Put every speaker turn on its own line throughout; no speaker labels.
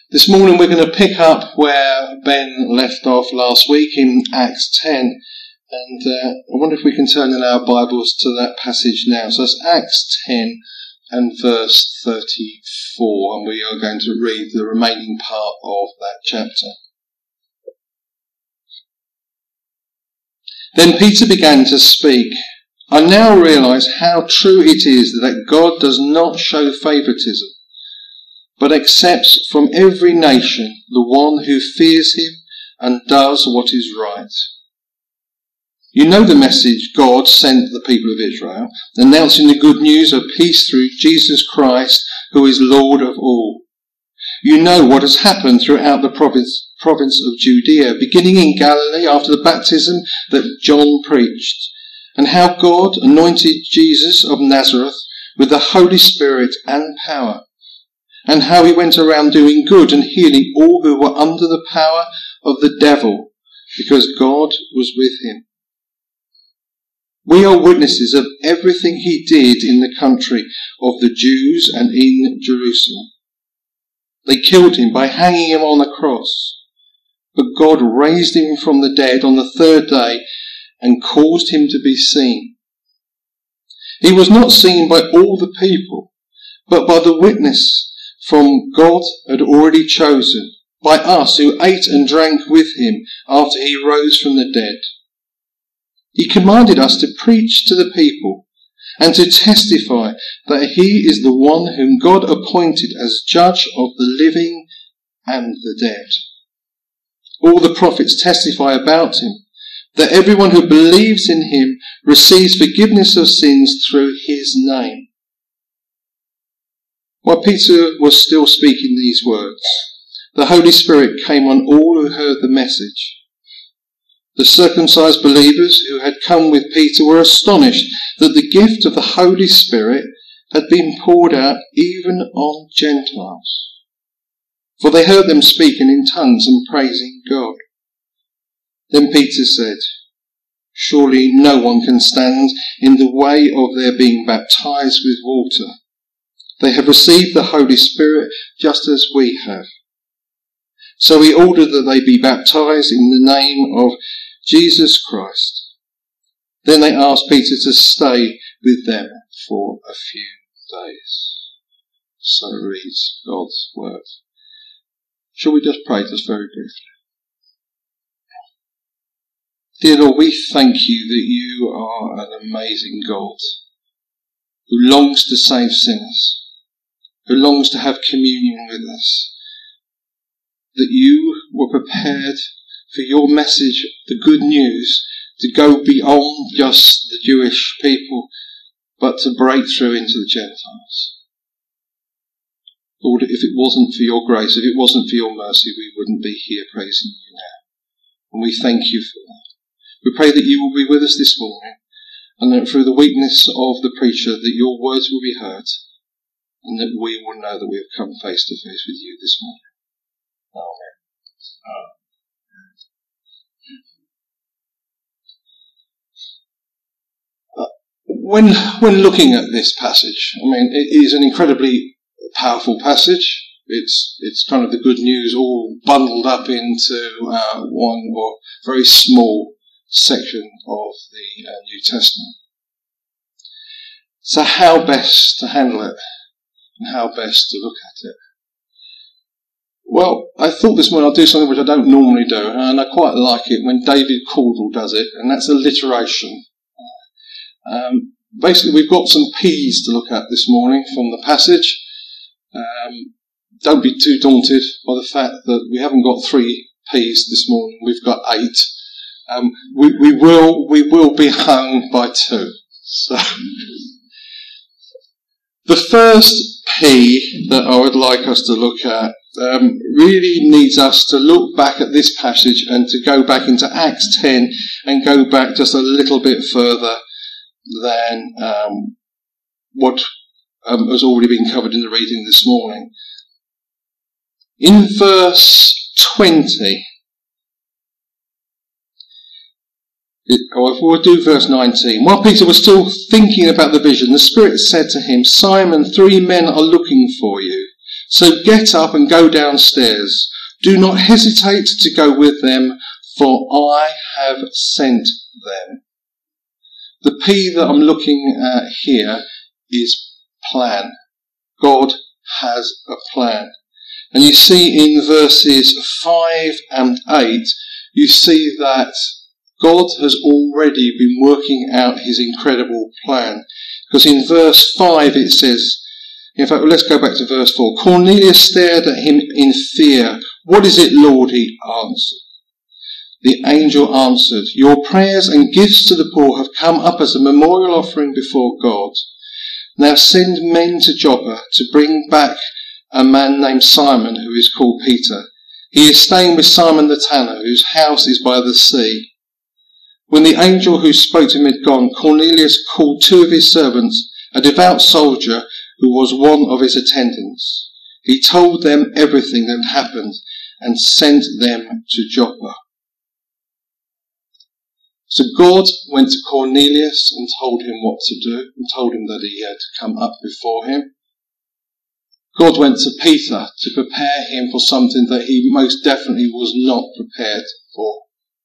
This morning we're going to pick up where Ben left off last week in Acts 10, and I wonder if we can turn in our Bibles to that passage now. So it's Acts 10 and verse 34, and we are going to read the remaining part of that chapter. Then Peter began to speak. I now realise how true it is that God does not show favouritism, but accepts from every nation the one who fears him and does what is right. You know the message God sent the people of Israel, announcing the good news of peace through Jesus Christ, who is Lord of all. You know what has happened throughout the province of Judea, beginning in Galilee after the baptism that John preached, and how God anointed Jesus of Nazareth with the Holy Spirit and power, and how he went around doing good and healing all who were under the power of the devil, because God was with him. We are witnesses of everything he did in the country of the Jews and in Jerusalem. They killed him by hanging him on the cross, but God raised him from the dead on the third day and caused him to be seen. He was not seen by all the people, but by the witness from God had already chosen, by us who ate and drank with him after he rose from the dead. He commanded us to preach to the people and to testify that he is the one whom God appointed as judge of the living and the dead. All the prophets testify about him, that everyone who believes in him receives forgiveness of sins through his name. While Peter was still speaking these words, the Holy Spirit came on all who heard the message. The circumcised believers who had come with Peter were astonished that the gift of the Holy Spirit had been poured out even on Gentiles, for they heard them speaking in tongues and praising God. Then Peter said, "Surely no one can stand in the way of their being baptized with water. They have received the Holy Spirit just as we have." So he ordered that they be baptized in the name of Jesus Christ. Then they asked Peter to stay with them for a few days. So reads God's word. Shall we just pray just very briefly? Dear Lord, we thank you that you are an amazing God who longs to save sinners, who longs to have communion with us, that you were prepared for your message, the good news, to go beyond just the Jewish people, but to break through into the Gentiles. Lord, if it wasn't for your grace, if it wasn't for your mercy, we wouldn't be here praising you now. And we thank you for that. We pray that you will be with us this morning, and that through the weakness of the preacher, that your words will be heard, and that we will know that we have come face to face with you this morning. Amen. When looking at this passage, I mean, it is an incredibly powerful passage. It's kind of the good news all bundled up into one or very small section of the New Testament. So how best to handle it, and how best to look at it? Well, I thought this morning I'll do something which I don't normally do, and I quite like it when David Caudle does it, and that's alliteration. Basically, we've got some P's to look at this morning from the passage. Don't be too daunted by the fact that we haven't got 3 P's this morning, we've got 8. We will be hung by 2. So, the first P that I would like us to look at really needs us to look back at this passage and to go back into Acts 10 and go back just a little bit further than what has already been covered in the reading this morning. In verse 20, we'll do verse 19. While Peter was still thinking about the vision, the Spirit said to him, "Simon, 3 men are looking for you. So get up and go downstairs. Do not hesitate to go with them, for I have sent them. The P that I'm looking at here is plan. God has a plan. And you see in verses 5 and 8, you see that God has already been working out his incredible plan. Because in verse 5 it says, in fact, let's go back to verse 4. Cornelius stared at him in fear. What is it, Lord? He answered. The angel answered, your prayers and gifts to the poor have come up as a memorial offering before God. Now send men to Joppa to bring back a man named Simon, who is called Peter. He is staying with Simon the tanner, whose house is by the sea. When the angel who spoke to him had gone, Cornelius called 2 of his servants, a devout soldier who was one of his attendants. He told them everything that had happened and sent them to Joppa. So God went to Cornelius and told him what to do, and told him that he had to come up before him. God went to Peter to prepare him for something that he most definitely was not prepared for.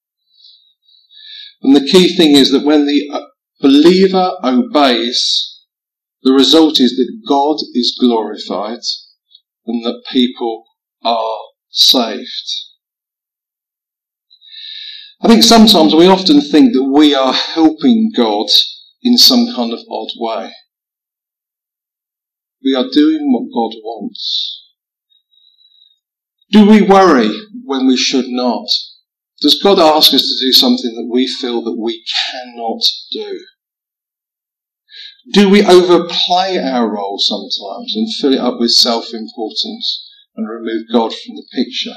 And the key thing is that when the believer obeys, the result is that God is glorified and that people are saved. I think sometimes we often think that we are helping God in some kind of odd way. We are doing what God wants. Do we worry when we should not? Does God ask us to do something that we feel that we cannot do? Do we overplay our role sometimes and fill it up with self-importance and remove God from the picture?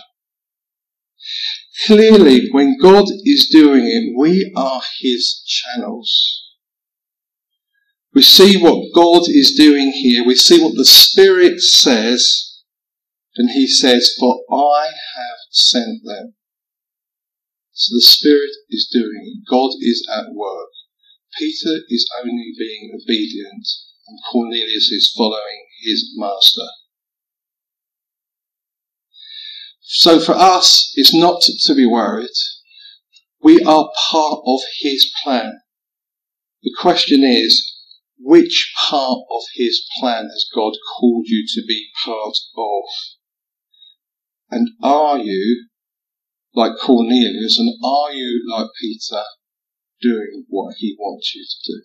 Clearly, when God is doing it, we are his channels. We see what God is doing here. We see what the Spirit says. And he says, for I have sent them. So the Spirit is doing it. God is at work. Peter is only being obedient, and Cornelius is following his master. So for us, it's not to be worried. We are part of his plan. The question is, which part of his plan has God called you to be part of? And are you like Cornelius, and are you like Peter, doing what he wants you to do?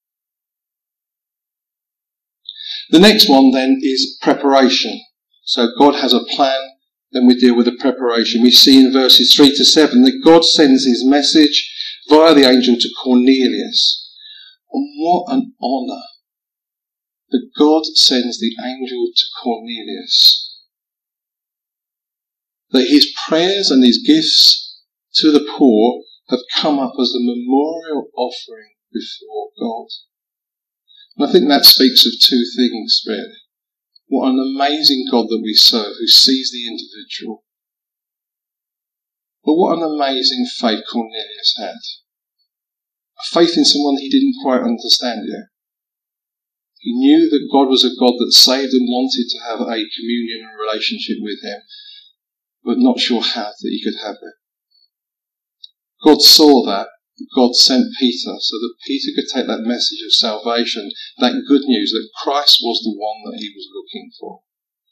The next one then is preparation. So God has a plan, then we deal with the preparation. We see in verses 3 to 7 that God sends his message via the angel to Cornelius. And what an honour that God sends the angel to Cornelius. That his prayers and his gifts to the poor have come up as a memorial offering before God. And I think that speaks of two things, really. What an amazing God that we serve, who sees the individual. But what an amazing faith Cornelius had. A faith in someone he didn't quite understand yet. He knew that God was a God that saved and wanted to have a communion and relationship with him, but not sure how that he could have it. God saw that. God sent Peter so that Peter could take that message of salvation, that good news that Christ was the one that he was looking for.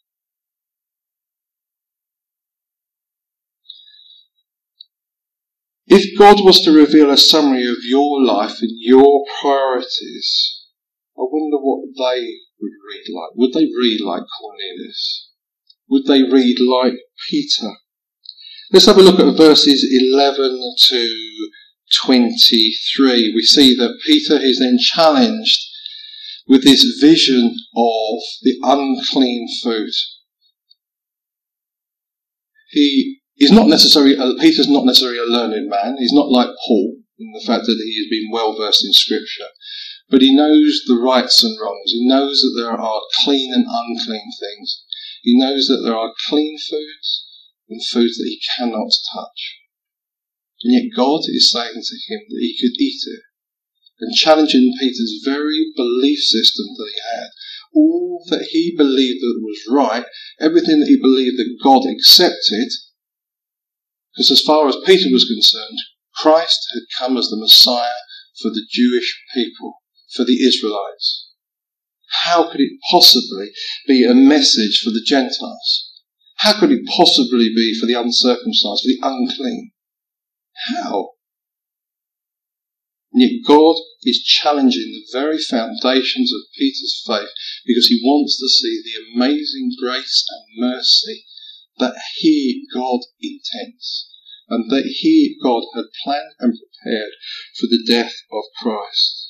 If God was to reveal a summary of your life and your priorities, I wonder what they would read like. Would they read like Cornelius? Would they read like Peter? Let's have a look at verses 11 to 23. We see that Peter is then challenged with this vision of the unclean food. Peter's not necessarily a learned man. He's not like Paul in the fact that he has been well versed in Scripture. But he knows the rights and wrongs. He knows that there are clean and unclean things. He knows that there are clean foods and foods that he cannot touch. And yet God is saying to him that he could eat it, and challenging Peter's very belief system that he had. all that he believed that was right, everything that he believed that God accepted, because as far as Peter was concerned, Christ had come as the Messiah for the Jewish people, for the Israelites. How could it possibly be a message for the Gentiles? How could it possibly be for the uncircumcised, for the unclean? How? And yet God is challenging the very foundations of Peter's faith because he wants to see the amazing grace and mercy that he, God, intends, and that he, God, had planned and prepared for the death of Christ.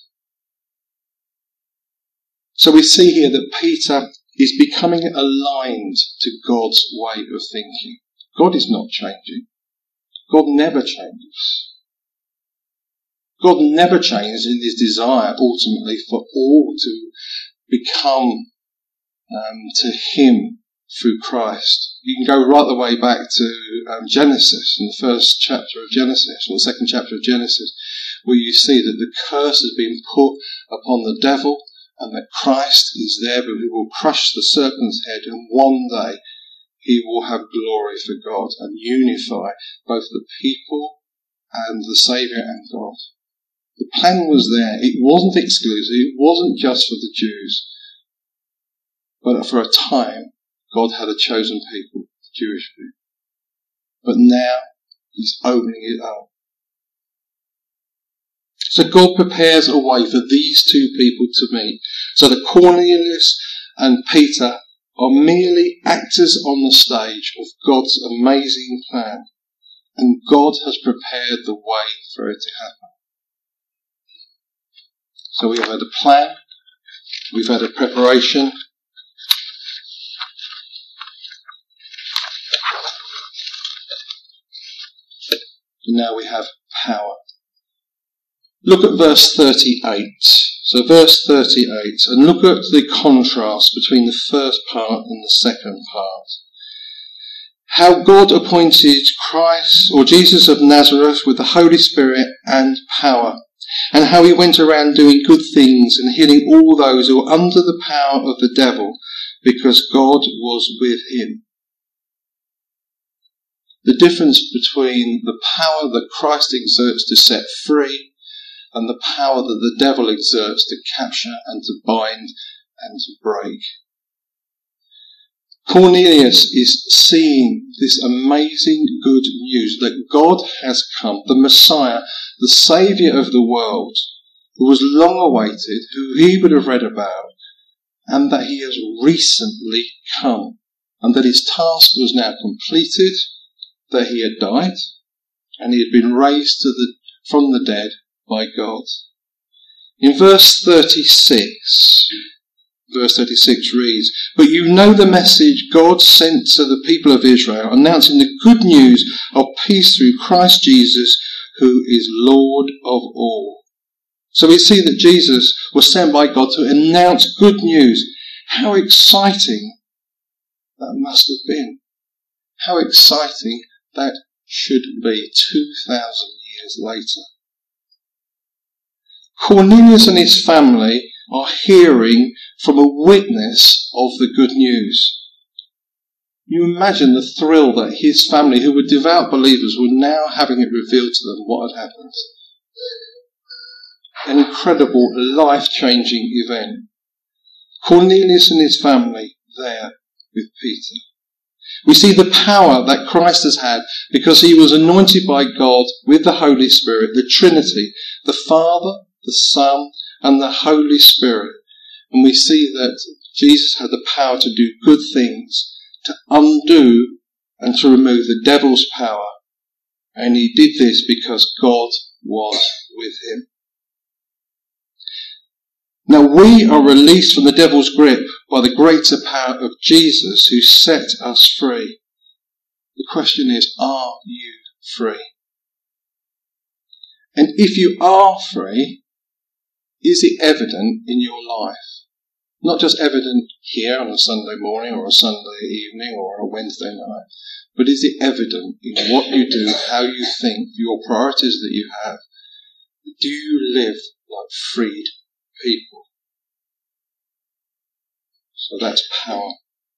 So we see here that Peter is becoming aligned to God's way of thinking. God is not changing. God never changes. God never changes in his desire ultimately for all to become to him through Christ. You can go right the way back to Genesis, in the first chapter of Genesis, or the second chapter of Genesis, where you see that the curse has been put upon the devil and that Christ is there, but he will crush the serpent's head, and one day he will have glory for God and unify both the people and the Saviour and God. The plan was there. It wasn't exclusive. It wasn't just for the Jews. But for a time, God had a chosen people, the Jewish people. But now, he's opening it up. So God prepares a way for these two people to meet, so that Cornelius and Peter are merely actors on the stage of God's amazing plan. And God has prepared the way for it to happen. So we've had a plan, we've had a preparation, and now we have power. Look at verse 38. So verse 38, and look at the contrast between the first part and the second part. How God appointed Christ, or Jesus of Nazareth, with the Holy Spirit and power, and how he went around doing good things and healing all those who were under the power of the devil, because God was with him. The difference between the power that Christ exerts to set free and the power that the devil exerts to capture and to bind and to break. Cornelius is seeing this amazing good news that God has come, the Messiah, the Saviour of the world, who was long awaited, who he would have read about, and that he has recently come, and that his task was now completed, that he had died, and he had been raised from the dead by God. In verse 36 reads, "But you know the message God sent to the people of Israel, announcing the good news of peace through Christ Jesus, who is Lord of all." So we see that Jesus was sent by God to announce good news. How exciting that must have been. How exciting that should be 2,000 years later. Cornelius and his family are hearing from a witness of the good news. You imagine the thrill that his family, who were devout believers, were now having it revealed to them what had happened. An incredible, life-changing event. Cornelius and his family there with Peter. We see the power that Christ has had because he was anointed by God with the Holy Spirit, the Trinity, the Father, the Son, and the Holy Spirit. And we see that Jesus had the power to do good things, to undo and to remove the devil's power. And he did this because God was with him. Now we are released from the devil's grip by the greater power of Jesus who set us free. The question is, are you free? And if you are free, is it evident in your life? Not just evident here on a Sunday morning or a Sunday evening or a Wednesday night, but is it evident in what you do, how you think, your priorities that you have? Do you live like freed people? So that's power.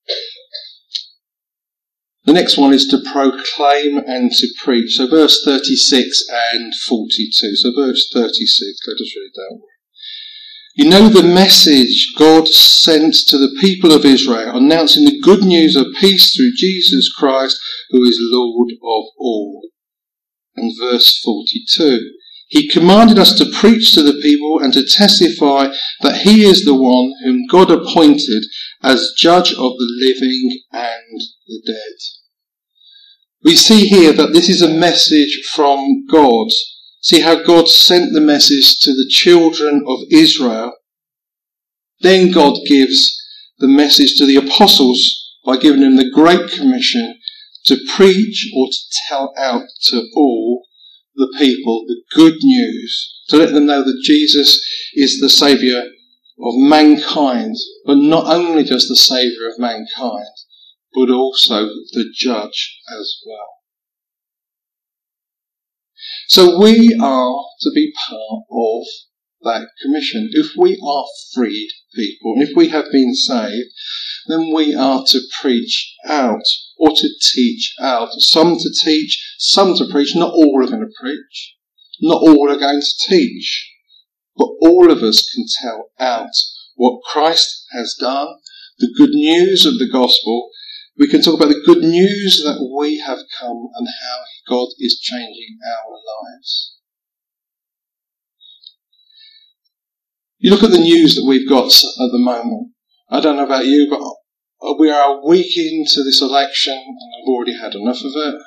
The next one is to proclaim and to preach. So verse 36 and 42. So verse 36, let us read that. You know the message God sent to the people of Israel, announcing the good news of peace through Jesus Christ, who is Lord of all. And verse 42. He commanded us to preach to the people and to testify that he is the one whom God appointed as judge of the living and the dead. We see here that this is a message from God. See how God sent the message to the children of Israel. Then God gives the message to the apostles by giving them the Great Commission to preach or to tell out to all the people the good news, to let them know that Jesus is the Saviour of mankind, but not only just the Saviour of mankind, but also the judge as well. So we are to be part of that commission. If we are freed people, and if we have been saved, then we are to preach out, or to teach out. Some to teach, some to preach. Not all are going to preach. Not all are going to teach. But all of us can tell out what Christ has done, the good news of the gospel. We can talk about the good news that we have come and how God is changing our lives. You look at the news that we've got at the moment. I don't know about you, but we are a week into this election and I've already had enough of it.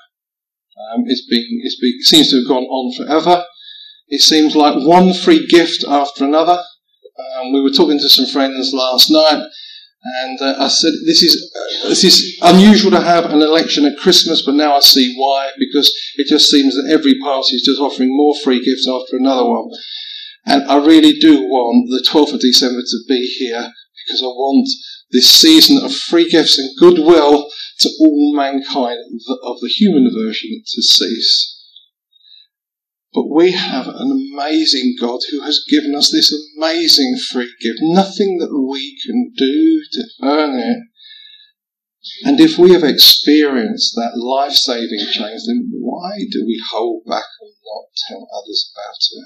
It seems to have gone on forever. It seems like one free gift after another. We were talking to some friends last night, and I said, this is unusual to have an election at Christmas, but now I see why, because it just seems that every party is just offering more free gifts after another one. And I really do want the 12th of December to be here, because I want this season of free gifts and goodwill to all mankind of the human version to cease. But we have an amazing God who has given us this amazing free gift. Nothing that we can do to earn it. And if we have experienced that life-saving change, then why do we hold back and not tell others about it?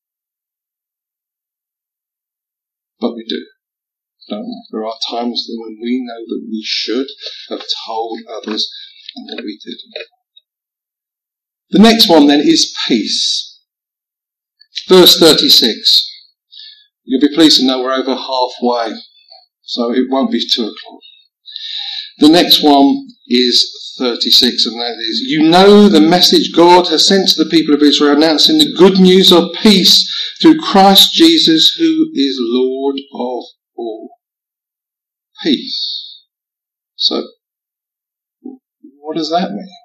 But we do, don't we? There are times when we know that we should have told others and that we didn't. The next one then is peace. Verse 36. You'll be pleased to know we're over halfway, so it won't be 2 o'clock. The next one is 36, and that is, you know the message God has sent to the people of Israel, announcing the good news of peace through Christ Jesus, who is Lord of all. Peace. So, what does that mean?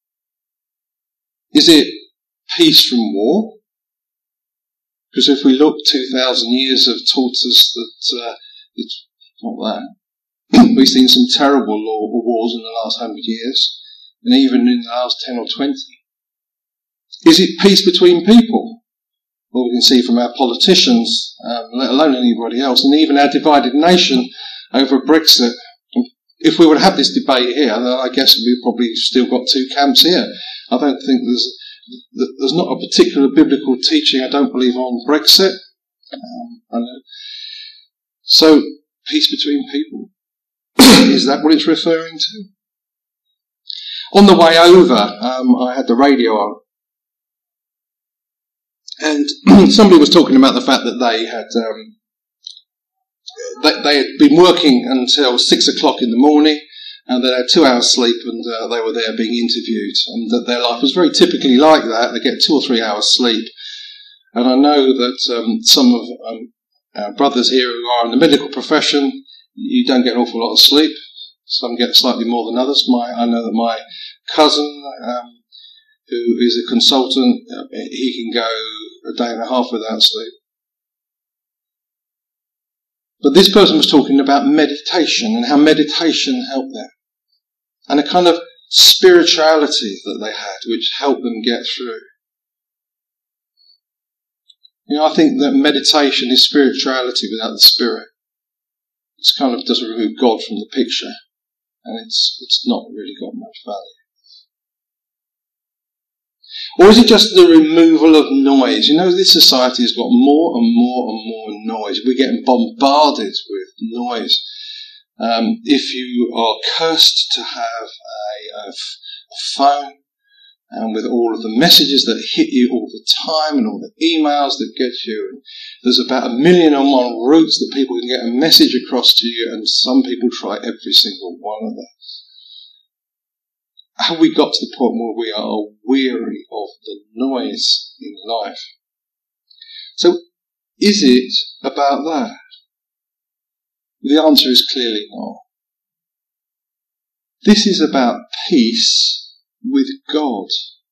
Is it peace from war? Because if we look, 2,000 years have taught us that it's not that. We've seen some terrible wars in the last 100 years, and even in the last 10 or 20. Is it peace between people? Well, we can see from our politicians, let alone anybody else, and even our divided nation over Brexit. If we would have this debate here, then I guess we've probably still got two camps here. I don't think there's not a particular biblical teaching, I don't believe, on Brexit. So, peace between people. Is that what it's referring to? On the way over, I had the radio on. And somebody was talking about the fact that they had been working until 6 o'clock in the morning, and they had 2 hours sleep, and they were there being interviewed, and that their life was very typically like that. They get 2 or 3 hours sleep. And I know that some of our brothers here who are in the medical profession, you don't get an awful lot of sleep. Some get slightly more than others. I know that my cousin, who is a consultant, he can go a day and a half without sleep. But this person was talking about meditation and how meditation helped them. And a kind of spirituality that they had, which helped them get through. You know, I think that meditation is spirituality without the spirit. kind of doesn't remove God from the picture, and it's not really got much value. Or is it just the removal of noise? You know, this society has got more and more and more noise. We're getting bombarded with noise. If you are cursed to have a phone, and with all of the messages that hit you all the time and all the emails that get you, and there's about 1,000,001 routes that people can get a message across to you, and some people try every single one of those. Have we got to the point where we are weary of the noise in life? So, is it about that? The answer is clearly not. This is about peace with God.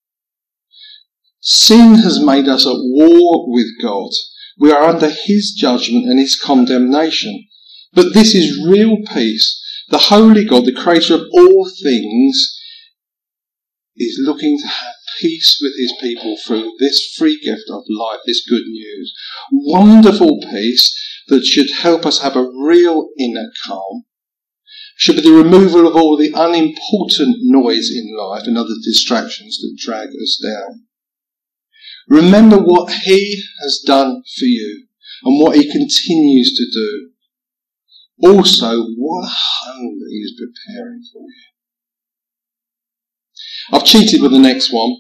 Sin has made us at war with God. We are under his judgment and his condemnation. But this is real peace. The holy God, the creator of all things, is looking to have peace with his people through this free gift of life, this good news. Wonderful peace that should help us have a real inner calm. Should be the removal of all the unimportant noise in life and other distractions that drag us down. Remember what he has done for you and what he continues to do. Also, what a home that he is preparing for you. I've cheated with the next one.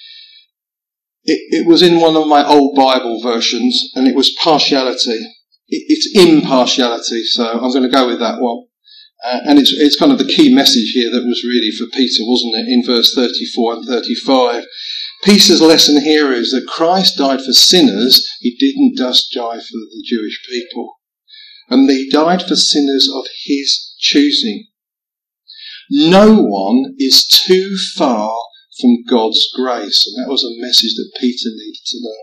It was in one of my old Bible versions, and it was partiality. It's impartiality, so I'm going to go with that one. And it's kind of the key message here that was really for Peter, wasn't it, in verse 34 and 35. Peter's lesson here is that Christ died for sinners. He didn't just die for the Jewish people. And he died for sinners of his choosing. No one is too far from God's grace. And that was a message that Peter needed to know.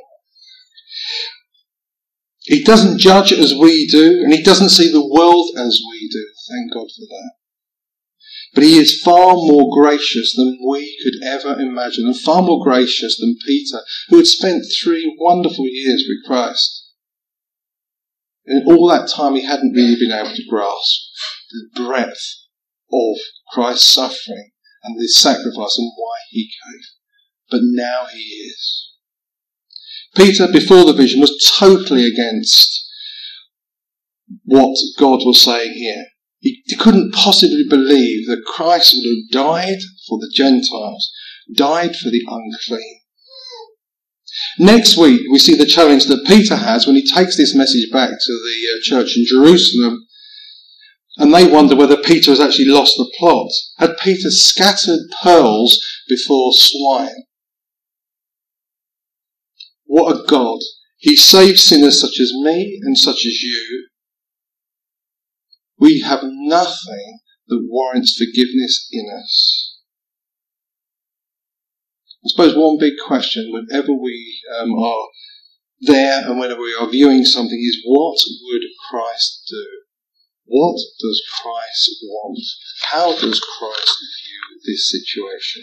He doesn't judge as we do, and he doesn't see the world as we do. Thank God for that. But he is far more gracious than we could ever imagine, and far more gracious than Peter, who had spent 3 wonderful years with Christ. And all that time he hadn't really been able to grasp the breadth of Christ's suffering and his sacrifice and why he came. But now he is. Peter, before the vision, was totally against what God was saying here. He couldn't possibly believe that Christ would have died for the Gentiles, died for the unclean. Next week, we see the challenge that Peter has when he takes this message back to the church in Jerusalem, and they wonder whether Peter has actually lost the plot. Had Peter scattered pearls before swine? What a God. He saves sinners such as me and such as you. We have nothing that warrants forgiveness in us. I suppose one big question whenever we are there and whenever we are viewing something is, what would Christ do? What does Christ want? How does Christ view this situation?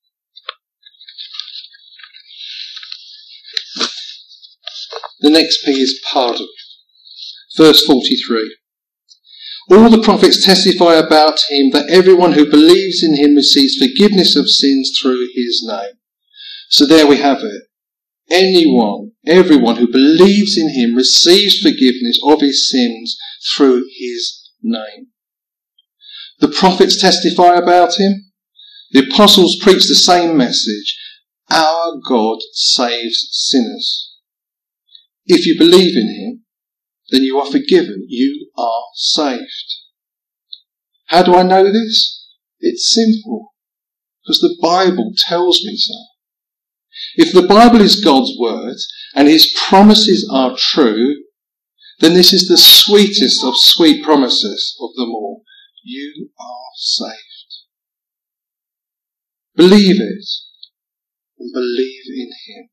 The next P is pardon. Verse 43. All the prophets testify about him that everyone who believes in him receives forgiveness of sins through his name. So there we have it. Everyone who believes in him receives forgiveness of his sins through his name. The prophets testify about him. The apostles preach the same message. Our God saves sinners. If you believe in him, then you are forgiven. You are saved. How do I know this? It's simple. Because the Bible tells me so. If the Bible is God's word and his promises are true, then this is the sweetest of sweet promises of them all. You are saved. Believe it and believe in him.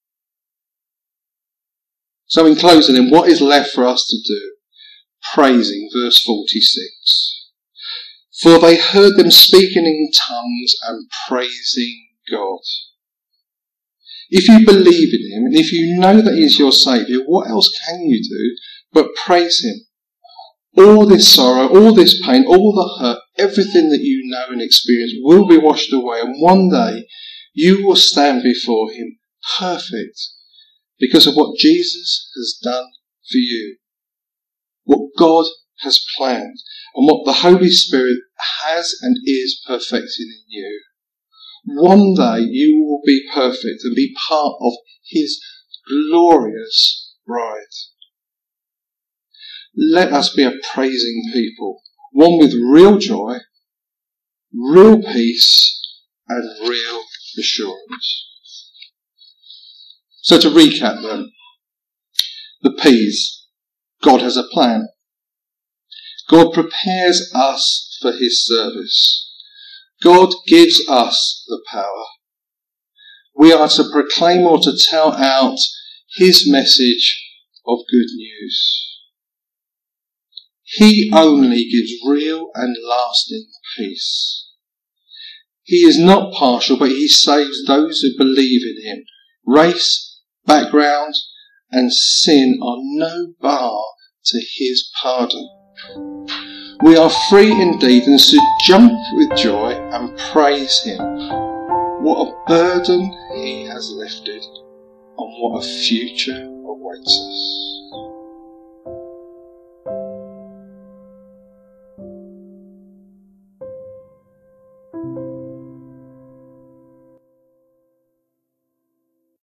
So in closing, then, what is left for us to do? Praising, verse 46. For they heard them speaking in tongues and praising God. If you believe in him, and if you know that he is your Saviour, what else can you do but praise him? All this sorrow, all this pain, all the hurt, everything that you know and experience will be washed away, and one day you will stand before him perfect because of what Jesus has done for you, what God has planned, and what the Holy Spirit has and is perfecting in you. One day you will be perfect and be part of his glorious bride. Let us be a praising people, one with real joy, real peace, and real assurance. So to recap then, the P's. God has a plan. God prepares us for his service. God gives us the power. We are to proclaim or to tell out his message of good news. He only gives real and lasting peace. He is not partial, but he saves those who believe in him. Race, background, and sin are no bar to his pardon. We are free indeed and should jump with joy and praise him. What a burden he has lifted, and what a future awaits us.